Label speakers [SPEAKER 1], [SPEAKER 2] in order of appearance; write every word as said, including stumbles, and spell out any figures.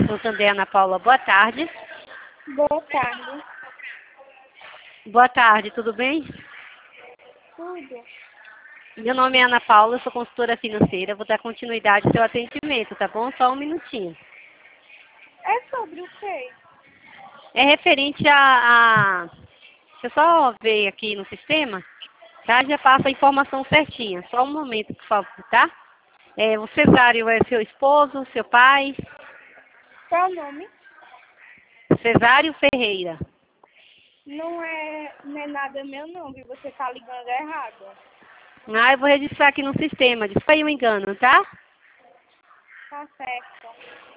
[SPEAKER 1] Santander, Ana Paula, boa tarde.
[SPEAKER 2] Boa tarde.
[SPEAKER 1] Boa tarde, tudo bem?
[SPEAKER 2] Tudo.
[SPEAKER 1] Meu nome é Ana Paula, eu sou consultora financeira, vou dar continuidade ao seu atendimento, tá bom? Só um minutinho.
[SPEAKER 2] É sobre o quê?
[SPEAKER 1] É referente a... a... Deixa eu só ver aqui no sistema, tá? Já passa a informação certinha. Só um momento, por favor, tá? É, o Cesário é seu esposo, seu pai?
[SPEAKER 2] Qual o nome?
[SPEAKER 1] Cesário Ferreira.
[SPEAKER 2] Não é, não é nada meu não, viu? Você tá ligando errado.
[SPEAKER 1] Ah, eu vou registrar aqui no sistema. Desculpa aí o engano, tá?
[SPEAKER 2] Tá certo.